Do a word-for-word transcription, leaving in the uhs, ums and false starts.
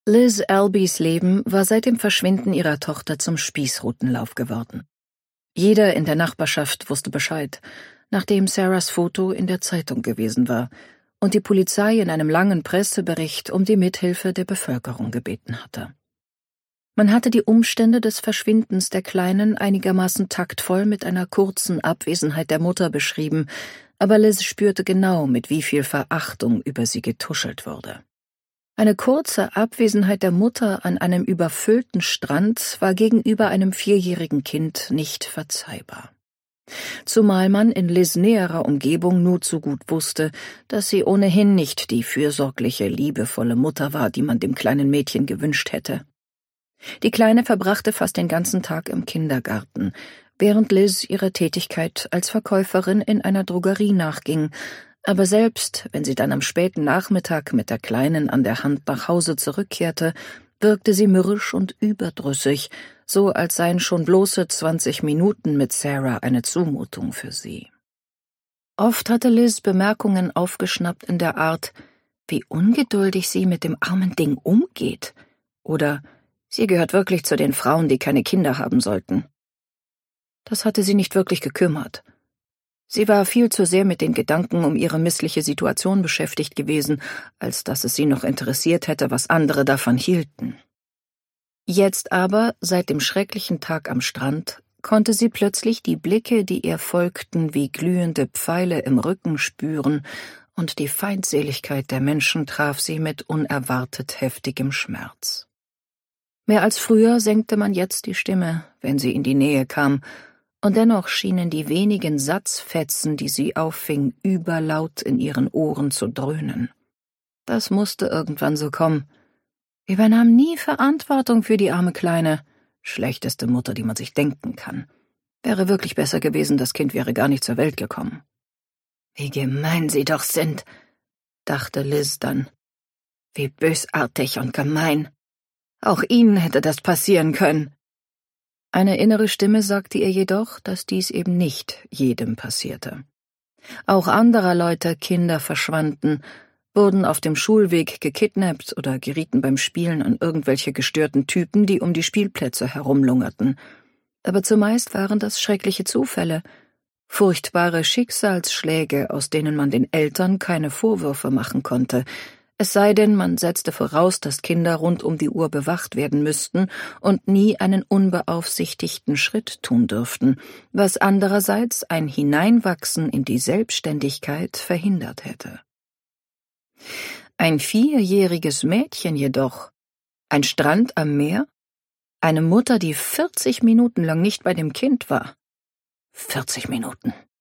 Liz Albys Leben war seit dem Verschwinden ihrer Tochter zum Spießrutenlauf geworden. Jeder in der Nachbarschaft wusste Bescheid, nachdem Sarahs Foto in der Zeitung gewesen war und die Polizei in einem langen Pressebericht um die Mithilfe der Bevölkerung gebeten hatte. Man hatte die Umstände des Verschwindens der Kleinen einigermaßen taktvoll mit einer kurzen Abwesenheit der Mutter beschrieben, aber Liz spürte genau, mit wie viel Verachtung über sie getuschelt wurde. Eine kurze Abwesenheit der Mutter an einem überfüllten Strand war gegenüber einem vierjährigen Kind nicht verzeihbar. Zumal man in Liz' näherer Umgebung nur zu gut wusste, dass sie ohnehin nicht die fürsorgliche, liebevolle Mutter war, die man dem kleinen Mädchen gewünscht hätte. Die Kleine verbrachte fast den ganzen Tag im Kindergarten, während Liz ihrer Tätigkeit als Verkäuferin in einer Drogerie nachging, aber selbst wenn sie dann am späten Nachmittag mit der Kleinen an der Hand nach Hause zurückkehrte, wirkte sie mürrisch und überdrüssig, so als seien schon bloße zwanzig Minuten mit Sarah eine Zumutung für sie. Oft hatte Liz Bemerkungen aufgeschnappt in der Art, wie ungeduldig sie mit dem armen Ding umgeht, oder sie gehört wirklich zu den Frauen, die keine Kinder haben sollten. Das hatte sie nicht wirklich gekümmert. Sie war viel zu sehr mit den Gedanken um ihre missliche Situation beschäftigt gewesen, als dass es sie noch interessiert hätte, was andere davon hielten. Jetzt aber, seit dem schrecklichen Tag am Strand, konnte sie plötzlich die Blicke, die ihr folgten, wie glühende Pfeile im Rücken spüren, und die Feindseligkeit der Menschen traf sie mit unerwartet heftigem Schmerz. Mehr als früher senkte man jetzt die Stimme, wenn sie in die Nähe kam, und dennoch schienen die wenigen Satzfetzen, die sie auffing, überlaut in ihren Ohren zu dröhnen. Das musste irgendwann so kommen. Übernahm nie Verantwortung für die arme Kleine. Schlechteste Mutter, die man sich denken kann. Wäre wirklich besser gewesen, das Kind wäre gar nicht zur Welt gekommen. Wie gemein sie doch sind, dachte Liz dann. Wie bösartig und gemein. Auch ihnen hätte das passieren können. Eine innere Stimme sagte ihr jedoch, dass dies eben nicht jedem passierte. Auch anderer Leute Kinder verschwanden, wurden auf dem Schulweg gekidnappt oder gerieten beim Spielen an irgendwelche gestörten Typen, die um die Spielplätze herumlungerten. Aber zumeist waren das schreckliche Zufälle, furchtbare Schicksalsschläge, aus denen man den Eltern keine Vorwürfe machen konnte, es sei denn, man setzte voraus, dass Kinder rund um die Uhr bewacht werden müssten und nie einen unbeaufsichtigten Schritt tun dürften, was andererseits ein Hineinwachsen in die Selbstständigkeit verhindert hätte. Ein vierjähriges Mädchen jedoch, ein Strand am Meer, eine Mutter, die vierzig Minuten lang nicht bei dem Kind war. vierzig Minuten.